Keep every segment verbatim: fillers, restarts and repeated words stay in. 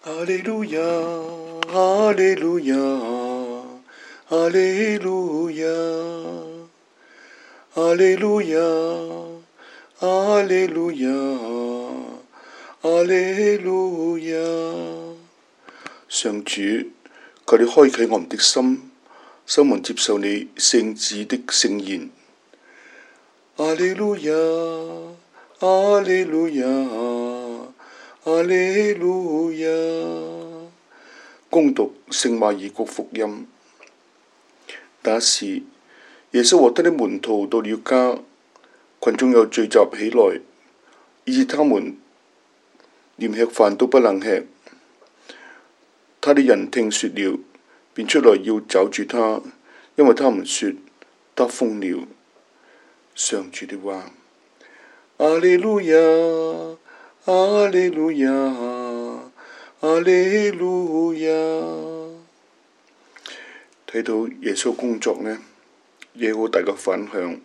哈利路亞，哈利路亞，哈利路亞，哈利路亞，哈利路亞，哈利路亞。上主，求你開啟我們的心，心門接受你聖子的聖言。哈利路亞，哈利路亞，哈利路亞。恭讀聖馬爾谷福音。那時，耶穌和他的門徒到了家，群眾又聚集起來，以致他們連吃飯都不能吃。他的人聽說了，便出來要抓住他，因為他們說他瘋了。上主的話。阿利路亞，阿利路亞，阿利路亞。睇到耶穌工作呢，有好大嘅反響。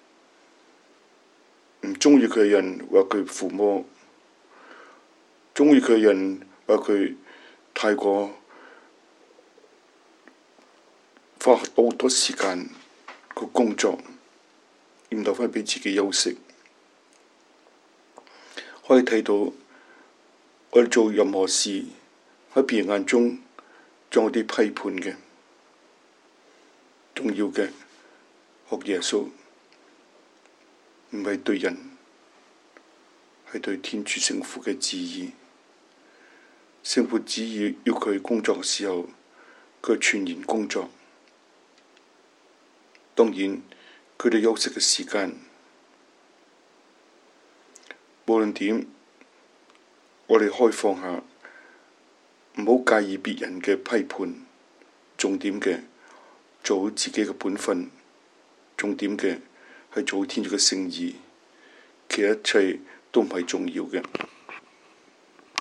唔鍾意佢嘅人話佢附魔，鍾意佢嘅人話佢太過花好多時間個工作，唔留返畀自己休息。可以睇到我哋做任何事喺別人眼中仲有啲批判嘅。重要嘅學耶穌，唔係對人，係對天主聖父嘅旨意。聖父旨意要佢工作嘅時候，佢全然工作。當然，佢哋休息嘅時間，無論點，我哋開放下，唔好介意別人嘅批判。重點嘅，做好自己嘅本分。重點嘅係做好天主嘅聖意，其他一切都唔係重要嘅。